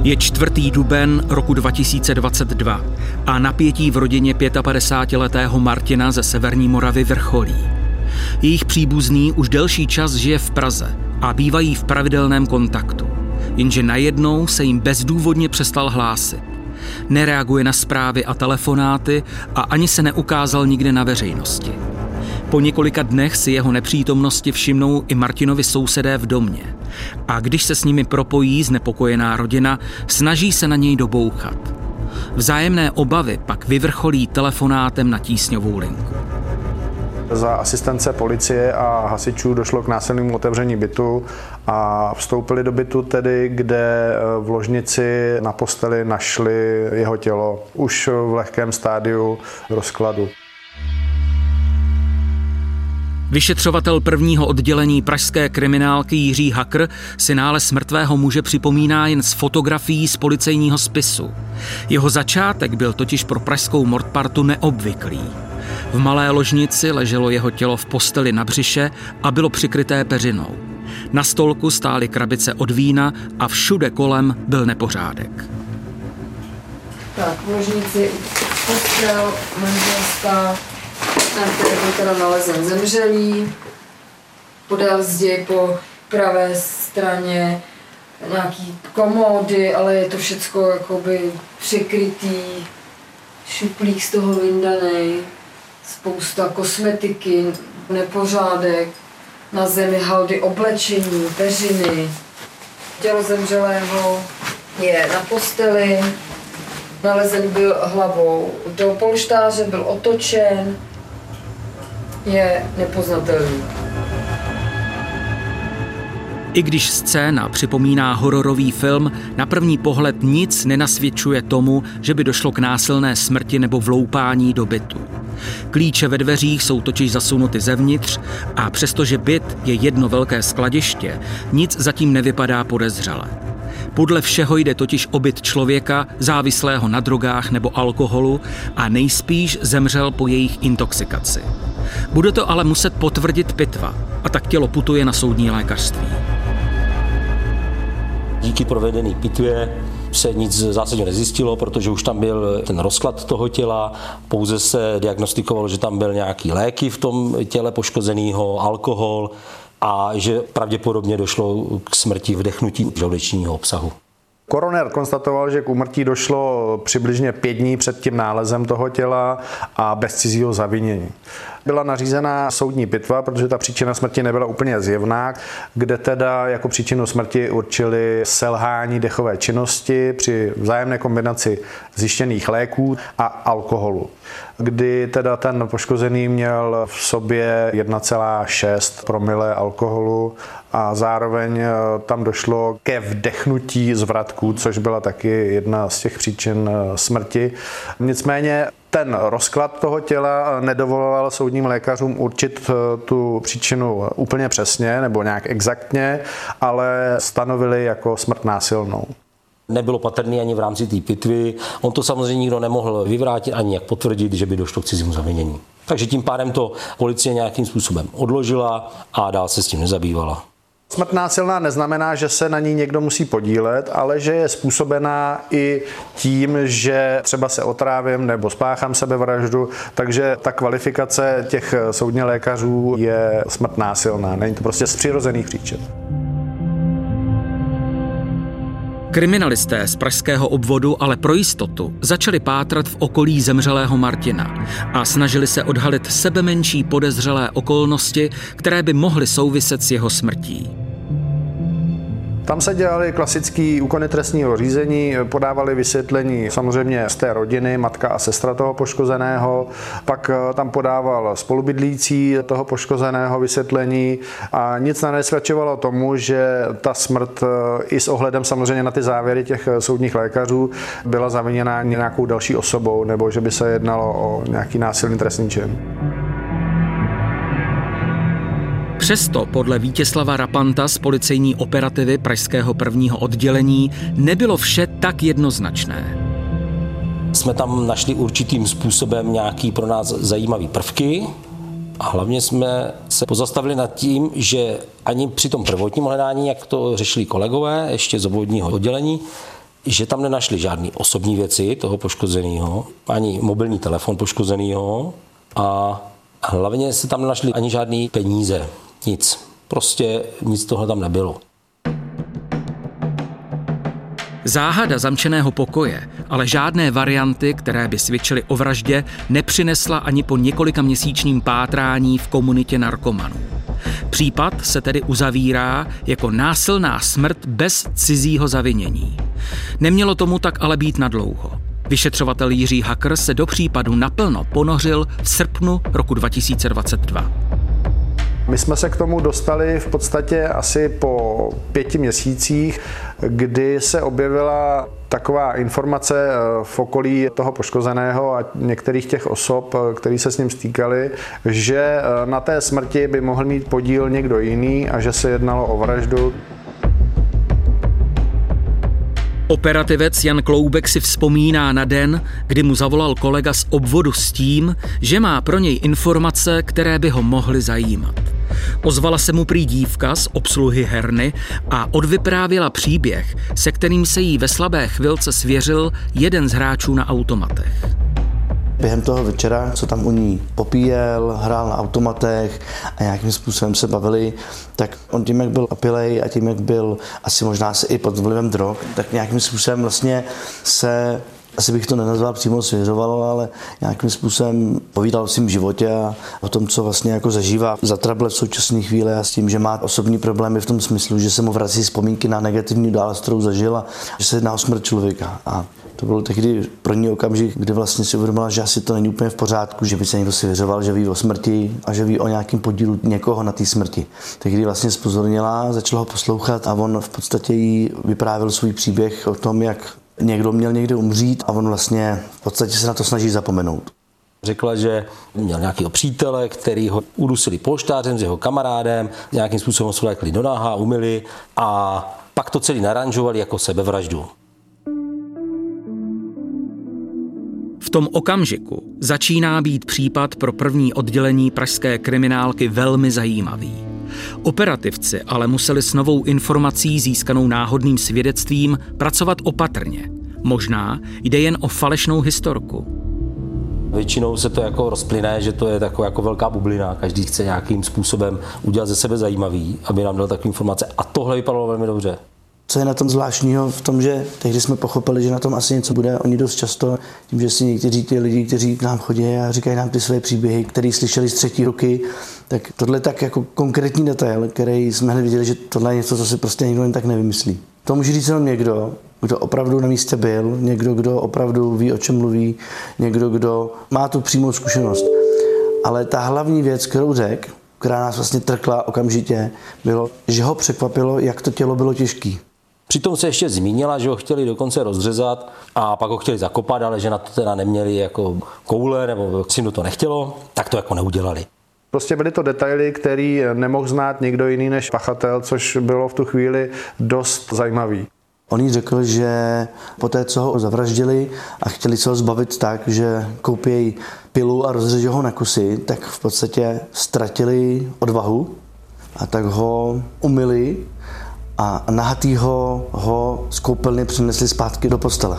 Je 4. duben roku 2022 a napětí v rodině 55letého Martina ze Severní Moravy vrcholí. Jejich příbuzný už delší čas žije v Praze a bývají v pravidelném kontaktu. Jenže najednou se jim bezdůvodně přestal hlásit. Nereaguje na zprávy a telefonáty a ani se neukázal nikde na veřejnosti. Po několika dnech si jeho nepřítomnosti všimnou i Martinovi sousedé v domě. A když se s nimi propojí znepokojená rodina, snaží se na něj dobouchat. Vzájemné obavy pak vyvrcholí telefonátem na tísňovou linku. Za asistence policie a hasičů došlo k násilnému otevření bytu a vstoupili do bytu tedy, kde v ložnici na posteli našli jeho tělo už v lehkém stádiu rozkladu. Vyšetřovatel 1. oddělení pražské kriminálky Jiří Hakr si nález mrtvého muže připomíná jen z fotografií z policejního spisu. Jeho začátek byl totiž pro pražskou mordpartu neobvyklý. V malé ložnici leželo jeho tělo v posteli na břiše a bylo přikryté peřinou. Na stolku stály krabice od vína a všude kolem byl nepořádek. Tak, v ložnici postel, manželská, na které byl teda nalezen zemřelý, podél zdi po pravé straně nějaký komódy, ale je to všecko jakoby přikrytý, šuplík z toho vyndanej, spousta kosmetiky, nepořádek, na zemi haldy oblečení, peřiny. Tělo zemřelého je na posteli, nalezen byl hlavou do polštáře, byl otočen, je nepoznatelný. I když scéna připomíná hororový film, na první pohled nic nenasvědčuje tomu, že by došlo k násilné smrti nebo vloupání do bytu. Klíče ve dveřích jsou totiž zasunuty zevnitř a přestože byt je jedno velké skladiště, nic zatím nevypadá podezřele. Podle všeho jde totiž o byt člověka závislého na drogách nebo alkoholu a nejspíš zemřel po jejich intoxikaci. Bude to ale muset potvrdit pitva a tak tělo putuje na soudní lékařství. Díky provedené pitvě se nic zásadně nezjistilo, protože už tam byl ten rozklad toho těla, pouze se diagnostikovalo, že tam byl nějaký léky v tom těle poškozeného, alkohol a že pravděpodobně došlo k smrti vdechnutí žaludečního obsahu. Koroner konstatoval, že k úmrtí došlo přibližně 5 dní před tím nálezem toho těla a bez cizího zavinění. Byla nařízená soudní pitva, protože ta příčina smrti nebyla úplně zjevná, kde teda jako příčinu smrti určili selhání dechové činnosti při vzájemné kombinaci zjištěných léků a alkoholu, kdy teda ten poškozený měl v sobě 1,6 promile alkoholu a zároveň tam došlo ke vdechnutí zvratků, což byla taky jedna z těch příčin smrti. Nicméně ten rozklad toho těla nedovoloval soudním lékařům určit tu příčinu úplně přesně nebo nějak exaktně, ale stanovili jako smrt násilnou. Nebylo patrný ani v rámci té pitvy. On to samozřejmě nikdo nemohl vyvrátit ani jak potvrdit, že by došlo k cizímu zavinění. Takže tím pádem to policie nějakým způsobem odložila a dál se s tím nezabývala. Smrt násilná neznamená, že se na ní někdo musí podílet, ale že je způsobená i tím, že třeba se otrávím nebo spáchám sebevraždu, takže ta kvalifikace těch soudních lékařů je smrt násilná. Není to prostě z přirozených příčin. Kriminalisté z pražského obvodu ale pro jistotu začali pátrat v okolí zemřelého Martina a snažili se odhalit sebemenší podezřelé okolnosti, které by mohly souviset s jeho smrtí. Tam se dělaly klasické úkony trestního řízení, podávali vysvětlení samozřejmě z té rodiny, matka a sestra toho poškozeného, pak tam podával spolubydlící toho poškozeného vysvětlení a nic nenasvědčovalo tomu, že ta smrt i s ohledem samozřejmě na ty závěry těch soudních lékařů byla zaviněna nějakou další osobou nebo že by se jednalo o nějaký násilný trestný čin. Přesto podle Vítězslava Rapanta z policejní operativy pražského 1. oddělení nebylo vše tak jednoznačné. Jsme tam našli určitým způsobem nějaký pro nás zajímavý prvky a hlavně jsme se pozastavili nad tím, že ani při tom prvotním hledání, jak to řešili kolegové ještě z obvodního oddělení, že tam nenašli žádný osobní věci toho poškozeného, ani mobilní telefon poškozeného a hlavně se tam nenašli ani žádný peníze. Nic. Prostě nic toho tam nebylo. Záhada zamčeného pokoje, ale žádné varianty, které by svědčily o vraždě, nepřinesla ani po několikaměsíčním pátrání v komunitě narkomanů. Případ se tedy uzavírá jako násilná smrt bez cizího zavinění. Nemělo tomu tak ale být nadlouho. Vyšetřovatel Jiří Hakr se do případu naplno ponořil v srpnu roku 2022. My jsme se k tomu dostali v podstatě asi po 5 měsících, kdy se objevila taková informace v okolí toho poškozeného a některých těch osob, který se s ním stýkali, že na té smrti by mohl mít podíl někdo jiný a že se jednalo o vraždu. Operativec Jan Kloubek si vzpomíná na den, kdy mu zavolal kolega z obvodu s tím, že má pro něj informace, které by ho mohly zajímat. Ozvala se mu prý dívka z obsluhy herny a odvyprávěla příběh, se kterým se jí ve slabé chvilce svěřil jeden z hráčů na automatech. Během toho večera, co tam u ní popíjel, hrál na automatech a nějakým způsobem se bavili, tak on tím, jak byl opilej a tím, jak byl asi možná se i pod vlivem drog, tak nějakým způsobem vlastně se, asi bych to nenazval přímo svěřoval, ale nějakým způsobem povídal o svém životě a o tom, co vlastně jako zažívá za trable v současné chvíli a s tím, že má osobní problémy v tom smyslu, že se mu vrací vzpomínky na negativní událost, kterou zažil a že se jedná o smrt člověka. A to byl tehdy pro ní okamžik, kdy vlastně si uvědomila, že asi to není úplně v pořádku, že by se někdo svěřoval, že ví o smrti a že ví o nějakém podílu někoho na té smrti. Tehdy vlastně zpozornila, začala ho poslouchat a on v podstatě jí vyprávěl svůj příběh o tom, jak někdo měl někde umřít a on vlastně v podstatě se na to snaží zapomenout. Řekla, že měl nějakého přítele, který ho udusili polštářem s jeho kamarádem, nějakým způsobem svlékli do náha, umyli a pak to celý naranžovali jako sebevraždu. V tom okamžiku začíná být případ pro první oddělení pražské kriminálky velmi zajímavý. Operativci ale museli s novou informací získanou náhodným svědectvím pracovat opatrně. Možná jde jen o falešnou historku. Většinou se to jako rozplyne, že to je taková jako velká bublina. Každý chce nějakým způsobem udělat ze sebe zajímavý, aby nám dal takové informace. A tohle vypadalo velmi dobře. Co je na tom zvláštního v tom, že tehdy jsme pochopili, že na tom asi něco bude. Oni dost často, tím, že si někteří ty lidi, kteří k nám chodí a říkají nám ty své příběhy, které slyšeli z třetí ruky, tak tohle je tak jako konkrétní detail, který jsme hned viděli, že tohle je něco, co si prostě nikdo jen tak nevymyslí. To může říct jenom někdo, kdo opravdu na místě byl, někdo, kdo opravdu ví, o čem mluví, někdo, kdo má tu přímou zkušenost. Ale ta hlavní věc, kterou řekl, která nás vlastně trkla okamžitě, bylo, že ho překvapilo, jak to tělo bylo těžké. Přitom se ještě zmínila, že ho chtěli dokonce rozřezat a pak ho chtěli zakopat, ale že na to teda neměli jako koule nebo si to nechtělo, tak to jako neudělali. Prostě byly to detaily, který nemohl znát nikdo jiný než pachatel, což bylo v tu chvíli dost zajímavý. On jí řekl, že poté, co ho zavraždili a chtěli se ho zbavit tak, že koupějí pilu a rozřežou ho na kusy, tak v podstatě ztratili odvahu a tak ho umyli a nahatýho ho z koupelny přinesli zpátky do postele.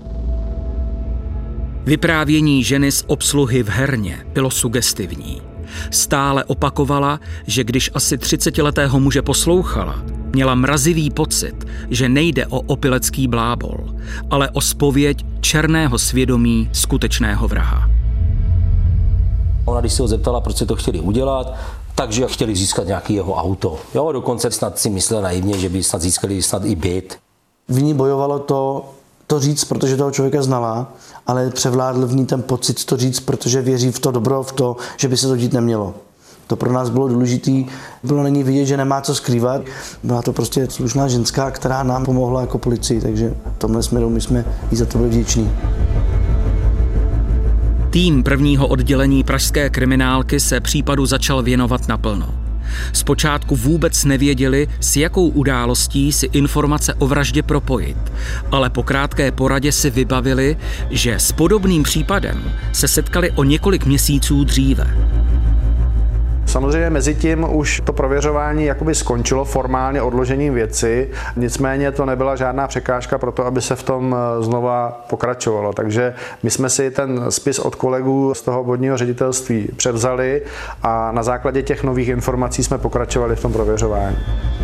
Vyprávění ženy z obsluhy v herně bylo sugestivní. Stále opakovala, že když asi 30letého muže poslouchala, měla mrazivý pocit, že nejde o opilecký blábol, ale o zpověď černého svědomí skutečného vraha. Ona, když se ho zeptala, proč se to chtěli udělat, takže chtěli získat nějaký jeho auto. Jo, dokonce snad si myslel naivně, že by snad získali snad i byt. V ní bojovalo to říct, protože toho člověka znala, ale převládl v ní ten pocit to říct, protože věří v to dobro, v to, že by se to dít nemělo. To pro nás bylo důležité. Bylo na ní vidět, že nemá co skrývat. Byla to prostě slušná ženská, která nám pomohla jako policii, takže v tomhle směru my jsme jí za to byli vděční. Tým prvního oddělení pražské kriminálky se případu začal věnovat naplno. Zpočátku vůbec nevěděli, s jakou událostí si informace o vraždě propojit, ale po krátké poradě si vybavili, že s podobným případem se setkali o několik měsíců dříve. Samozřejmě mezi tím už to prověřování jakoby skončilo formálně odložením věci, nicméně to nebyla žádná překážka pro to, aby se v tom znova pokračovalo. Takže my jsme si ten spis od kolegů z toho obvodního ředitelství převzali a na základě těch nových informací jsme pokračovali v tom prověřování.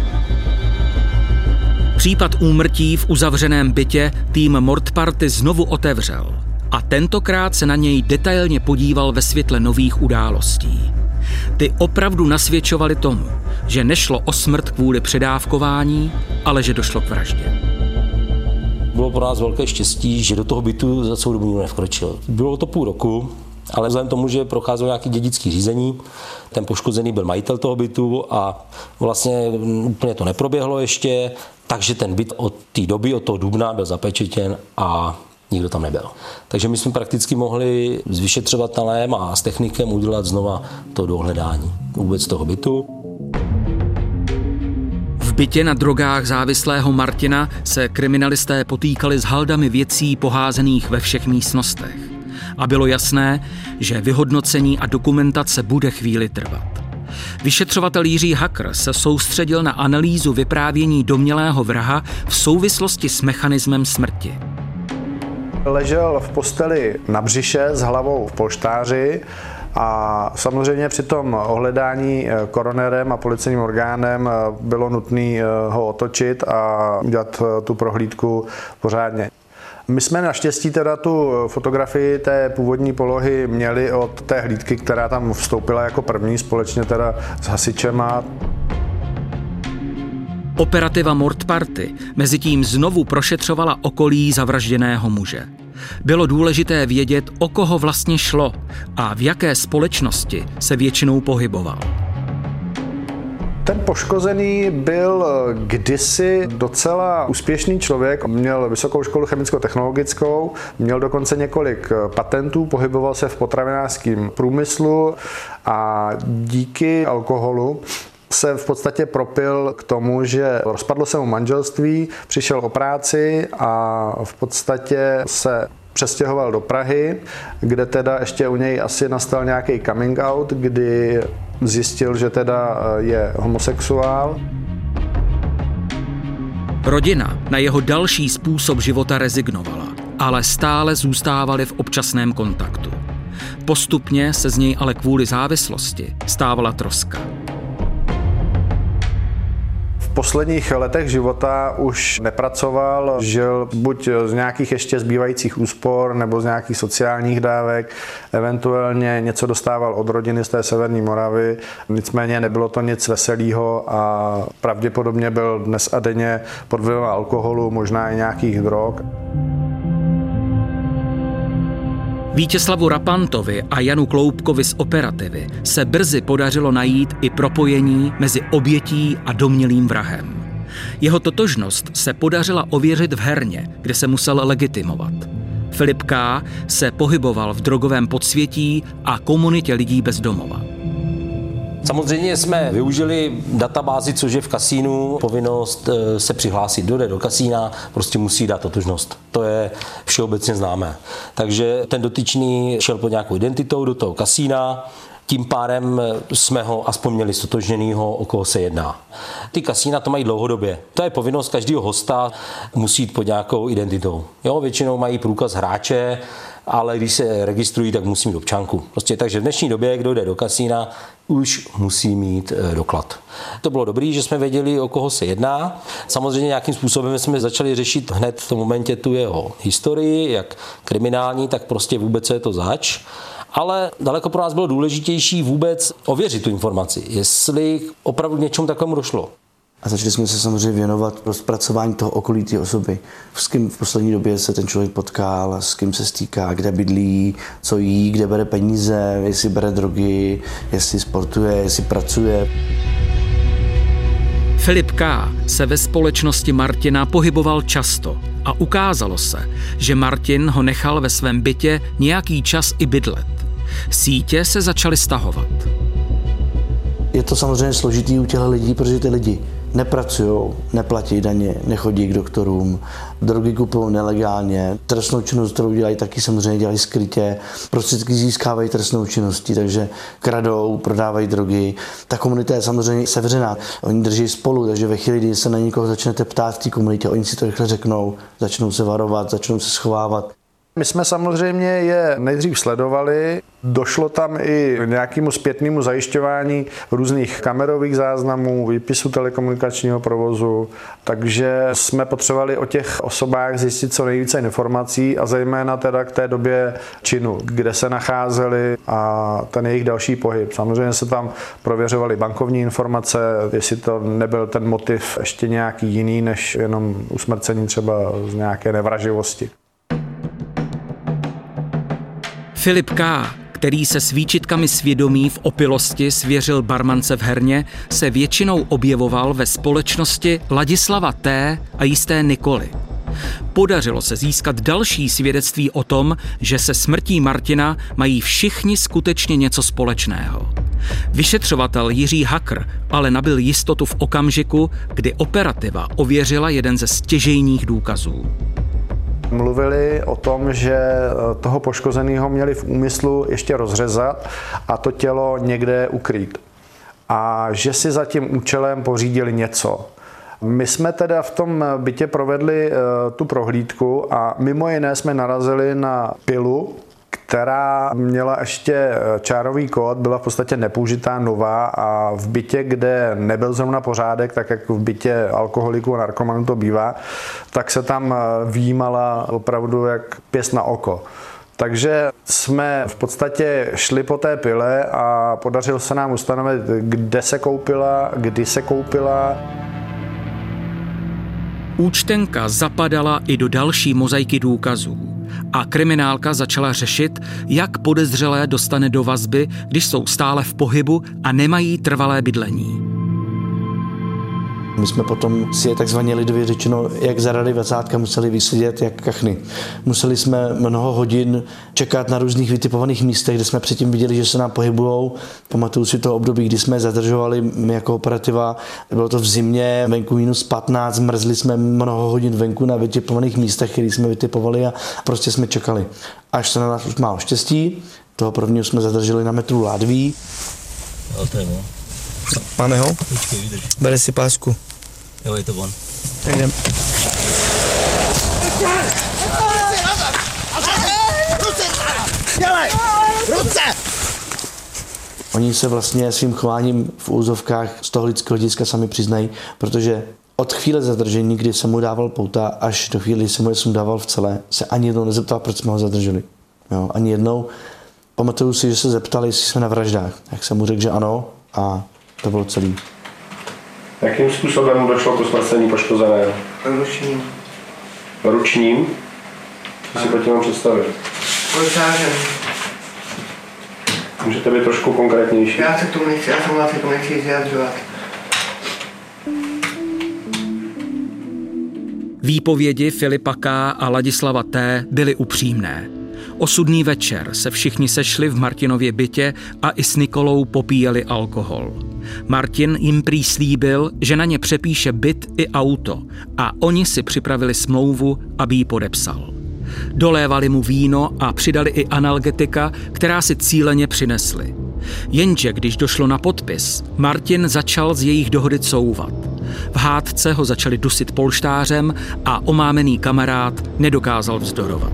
Případ úmrtí v uzavřeném bytě tým Mordparty znovu otevřel a tentokrát se na něj detailně podíval ve světle nových událostí. Ty opravdu nasvědčovaly tomu, že nešlo o smrt kvůli předávkování, ale že došlo k vraždě. Bylo pro nás velké štěstí, že do toho bytu za celou dobu nikdo nevkročil. Bylo to půl roku, ale vzhledem tomu, že procházelo nějaké dědické řízení, ten poškozený byl majitel toho bytu a vlastně úplně to neproběhlo ještě, takže ten byt od té doby, od toho dubna byl zapečetěn a nikdo tam nebyl. Takže my jsme prakticky mohli s vyšetřovatelem a s technikem udělat znova to dohledání vůbec toho bytu. V bytě na drogách závislého Martina se kriminalisté potýkali s haldami věcí poházených ve všech místnostech. A bylo jasné, že vyhodnocení a dokumentace bude chvíli trvat. Vyšetřovatel Jiří Hakr se soustředil na analýzu vyprávění domnělého vraha v souvislosti s mechanismem smrti. Ležel v posteli na břiše s hlavou v polštáři a samozřejmě při tom ohledání koronérem a policejním orgánem bylo nutné ho otočit a udělat tu prohlídku pořádně. My jsme naštěstí teda tu fotografii té původní polohy měli od té hlídky, která tam vstoupila jako první společně teda s hasičema. Operativa Mordparty mezitím znovu prošetřovala okolí zavražděného muže. Bylo důležité vědět, o koho vlastně šlo a v jaké společnosti se většinou pohyboval. Ten poškozený byl kdysi docela úspěšný člověk, měl vysokou školu chemicko-technologickou, měl dokonce několik patentů, pohyboval se v potravinářském průmyslu a díky alkoholu se v podstatě propil k tomu, že rozpadlo se mu manželství, přišel o práci a v podstatě se přestěhoval do Prahy, kde teda ještě u něj asi nastal nějaký coming out, kdy zjistil, že teda je homosexuál. Rodina na jeho další způsob života rezignovala, ale stále zůstávali v občasném kontaktu. Postupně se z něj ale kvůli závislosti stávala troska. V posledních letech života už nepracoval, žil buď z nějakých ještě zbývajících úspor nebo z nějakých sociálních dávek, eventuálně něco dostával od rodiny z té severní Moravy, nicméně nebylo to nic veselého a pravděpodobně byl dnes a denně pod vlivem alkoholu, možná i nějakých drog. Vítězslavu Rapantovi a Janu Kloubkovi z operativy se brzy podařilo najít i propojení mezi obětí a domnělým vrahem. Jeho totožnost se podařila ověřit v herně, kde se musel legitimovat. Filip K. se pohyboval v drogovém podsvětí a komunitě lidí bez domova. Samozřejmě jsme využili databázi, což je v kasínu povinnost se přihlásit. Kdo jde do kasína, prostě musí dát totožnost. To je všeobecně známé. Takže ten dotyčný šel pod nějakou identitou do toho kasína, tím pádem jsme ho aspoň měli stotožněnýho, o koho se jedná. Ty kasína to mají dlouhodobě. To je povinnost každého hosta, musí jít pod nějakou identitou. Jo, většinou mají průkaz hráče, ale když se registrují, tak musí mít občanku. Prostě takže v dnešní době, kdo jde do kasína, už musí mít doklad. To bylo dobré, že jsme věděli, o koho se jedná. Samozřejmě nějakým způsobem jsme začali řešit hned v tom momentě tu jeho historii, jak kriminální, tak prostě vůbec co je to zač. Ale daleko pro nás bylo důležitější vůbec ověřit tu informaci, jestli opravdu k něčemu takovému došlo. A začali jsme se samozřejmě věnovat rozpracování toho okolí té osoby. S kým v poslední době se ten člověk potkal, s kým se stýká, kde bydlí, co jí, kde bere peníze, jestli bere drogy, jestli sportuje, jestli pracuje. Filip K. se ve společnosti Martina pohyboval často a ukázalo se, že Martin ho nechal ve svém bytě nějaký čas i bydlet. Sítě se začaly stahovat. Je to samozřejmě složitý u těch lidí, protože ty lidi nepracují, neplatí daně, nechodí k doktorům, drogy kupují nelegálně, trestnou činnost, kterou dělají, taky samozřejmě dělají skrytě, prostředky získávají trestnou činností, takže kradou, prodávají drogy. Ta komunita je samozřejmě sevřená, oni drží spolu, takže ve chvíli, kdy se na někoho začnete ptát v té komunitě, oni si to rychle řeknou, začnou se varovat, začnou se schovávat. My jsme samozřejmě je nejdřív sledovali, došlo tam i nějakému zpětnému zajišťování různých kamerových záznamů, výpisu telekomunikačního provozu, takže jsme potřebovali o těch osobách zjistit co nejvíce informací a zejména teda k té době činu, kde se nacházeli a ten jejich další pohyb. Samozřejmě se tam prověřovaly bankovní informace, jestli to nebyl ten motiv ještě nějaký jiný, než jenom usmrcení třeba z nějaké nevraživosti. Filip K., který se s výčitkami svědomí v opilosti svěřil barmance v herně, se většinou objevoval ve společnosti Ladislava T. a jisté Nikoly. Podařilo se získat další svědectví o tom, že se smrtí Martina mají všichni skutečně něco společného. Vyšetřovatel Jiří Hakr ale nabyl jistotu v okamžiku, kdy operativa ověřila jeden ze stěžejních důkazů. Mluvili o tom, že toho poškozeného měli v úmyslu ještě rozřezat a to tělo někde ukrýt. A že si za tím účelem pořídili něco. My jsme teda v tom bytě provedli tu prohlídku a mimo jiné jsme narazili na pilu, která měla ještě čárový kód, byla v podstatě nepoužitá, nová a v bytě, kde nebyl zrovna pořádek, tak jak v bytě alkoholiků a narkomanů to bývá, tak se tam vyjímala opravdu jak pěst na oko. Takže jsme v podstatě šli po té pile a podařilo se nám ustanovit, kde se koupila, kdy se koupila. Účtenka zapadala i do další mozaiky důkazů a kriminálka začala řešit, jak podezřelé dostane do vazby, když jsou stále v pohybu a nemají trvalé bydlení. My jsme potom si je takzvaně lidově řečeno, jak za rady vacátka museli vysedět jak kachny. Museli jsme mnoho hodin čekat na různých vytipovaných místech, kde jsme předtím viděli, že se nám pohybujou. Pamatuju si to období, kdy jsme zadržovali my jako operativa. Bylo to v zimě, venku -15, mrzli jsme mnoho hodin venku na vytipovaných místech, které jsme vytipovali a prostě jsme čekali. Až se na nás už málo štěstí, toho prvního jsme zadrželi na metru Ládví. Máme ho? Počkej, vydrž. Bere si pásku. Jo, je to on. Tak jdem. Oni se vlastně svým chováním v úzovkách z toho lidského hlediska sami přiznají, protože od chvíle zadržení, kdy jsem mu dával pouta, až do chvíli, kdy jsem mu je sundával v celé, se ani jednou nezeptal, proč jsme ho zadrželi. Jo, ani jednou. Pamatuju si, že se zeptali, jestli jsme na vraždách. Jak jsem mu řekl, že ano, a to bylo celý. Jakým způsobem došlo k usmrcení poškozeného? Ručním. Ručním? Co si pod tím mám představit? Polšářem. Můžete být trošku konkrétnější? Já se k tomu nechci vyjadřovat. Výpovědi Filipa K. a Ladislava T. byly upřímné. Osudný večer se všichni sešli v Martinově bytě a i s Nikolou popíjeli alkohol. Martin jim prý slíbil, že na ně přepíše byt i auto a oni si připravili smlouvu, aby ji podepsal. Dolévali mu víno a přidali i analgetika, která si cíleně přinesli. Jenže když došlo na podpis, Martin začal z jejich dohody couvat. V hádce ho začali dusit polštářem a omámený kamarád nedokázal vzdorovat.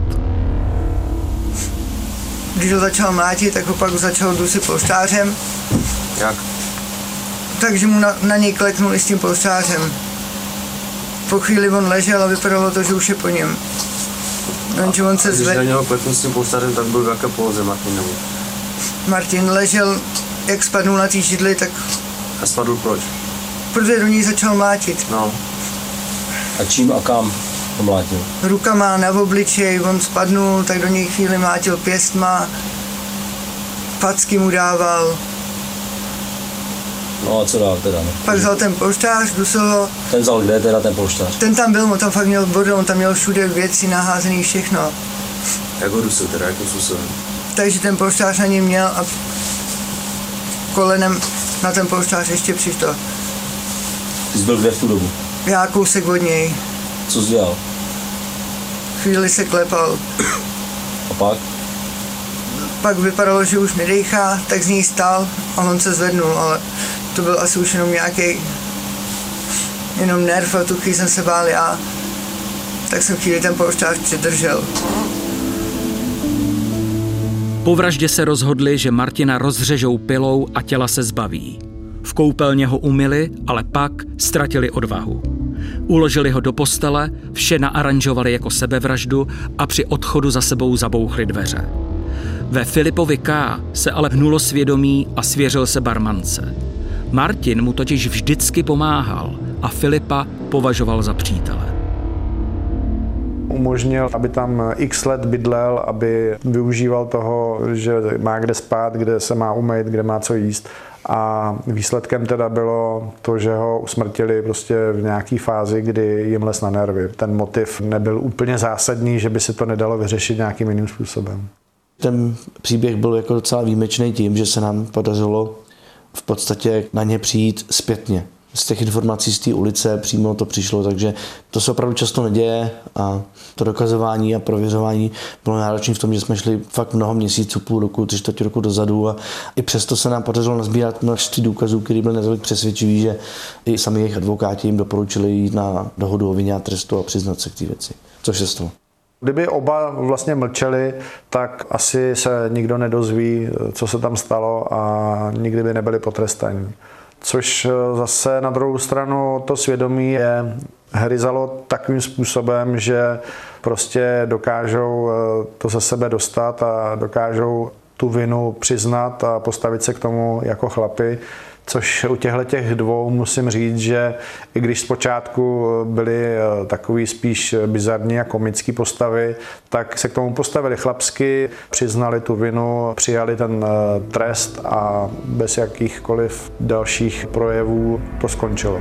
Když ho začal mlátit, tak ho pak začal dusit polštářem. Jak? Takže mu na něj kleknuli s tím polštářem. Po chvíli on ležel a vypadalo to, že už je po něm. On se Když na něho kleknul s tím polštářem, tak byl v jaké poloze Martinovi? Martin ležel, jak spadnul na té židli, tak... A spadl proč? Protože do ní začal mlátit. No. A čím a kam to mlátil? Rukama na obličej, on spadnul, tak do něj chvíli mlátil pěstma, facky mu dával. No a co dál teda? Ne? Pak vzal ten polštář, dusil ho. Ten vzal kde teda ten polštář? Ten tam byl, on tam fakt měl bordel, on tam měl všude věci naházený, všechno. Jak ho dusil teda, jakým způsobem? Takže ten polštář na něm měl a kolenem na ten polštář ještě přišel. Ty jsi byl kde v tu dobu? Já kousek od něj. Co jsi dělal? Chvíli se klepal. A pak? Pak vypadalo, že už nedejchá, tak z něj stál a on se zvednul, ale to byl asi už jenom nějaký nerv a tu chvíli jsem se bál já. Tak jsem chvíli ten polštář přidržel. Po vraždě se rozhodli, že Martina rozřežou pilou a těla se zbaví. V koupelně ho umyli, ale pak ztratili odvahu. Uložili ho do postele, vše naaranžovali jako sebevraždu a při odchodu za sebou zabouchli dveře. Ve Filipovi K. se ale hnulo svědomí a svěřil se barmance. Martin mu totiž vždycky pomáhal a Filipa považoval za přítele. Umožnil, aby tam x let bydlel, aby využíval toho, že má kde spát, kde se má umýt, kde má co jíst. A výsledkem teda bylo to, že ho usmrtili prostě v nějaké fázi, kdy jim les na nervy. Ten motiv nebyl úplně zásadní, že by se to nedalo vyřešit nějakým jiným způsobem. Ten příběh byl jako docela výjimečný tím, že se nám podařilo v podstatě na ně přijít zpětně. Z těch informací z té ulice přímo to přišlo, takže to se opravdu často neděje a to dokazování a prověřování bylo náročné v tom, že jsme šli fakt mnoho měsíců, půl roku, 3/4 roku dozadu a i přesto se nám podařilo nazbírat množství důkazů, které byly natolik přesvědčivý, že i sami jejich advokáti jim doporučili jít na dohodu o vině a trestu a přiznat se k té věci, což se stalo. Kdyby oba vlastně mlčeli, tak asi se nikdo nedozví, co se tam stalo a nikdy by nebyli potrestaní. Což zase na druhou stranu to svědomí je hryzalo takovým způsobem, že prostě dokážou to ze sebe dostat a dokážou tu vinu přiznat a postavit se k tomu jako chlapi. Což u těch dvou musím říct, že i když zpočátku byly takový spíš bizarní a komický postavy, tak se k tomu postavili chlapsky, přiznali tu vinu, přijali ten trest a bez jakýchkoliv dalších projevů to skončilo.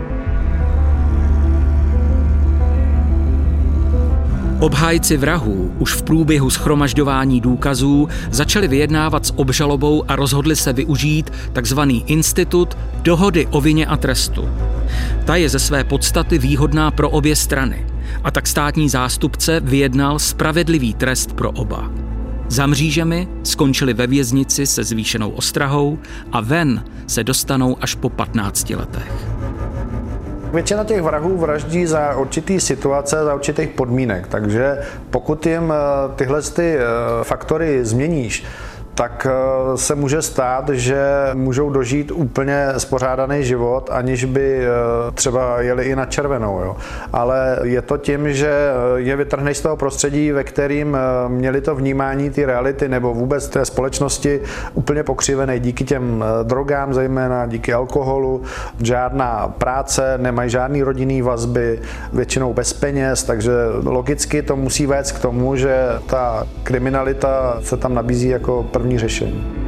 Obhájci vrahů už v průběhu shromažďování důkazů začali vyjednávat s obžalobou a rozhodli se využít takzvaný institut dohody o vině a trestu. Ta je ze své podstaty výhodná pro obě strany a tak státní zástupce vyjednal spravedlivý trest pro oba. Za mřížemi skončili ve věznici se zvýšenou ostrahou a ven se dostanou až po 15 letech. Většina těch vrahů vraždí za určitý situace, za určitých podmínek, takže pokud jim tyhle faktory změníš, tak se může stát, že můžou dožít úplně spořádaný život, aniž by třeba jeli i na červenou. Jo. Ale je to tím, že je vytrhneš z toho prostředí, ve kterým měli to vnímání ty reality nebo vůbec té společnosti úplně pokřivené díky těm drogám, zejména díky alkoholu, žádná práce, nemají žádný rodinný vazby, většinou bez peněz, takže logicky to musí vést k tomu, že ta kriminalita se tam nabízí jako první řešení.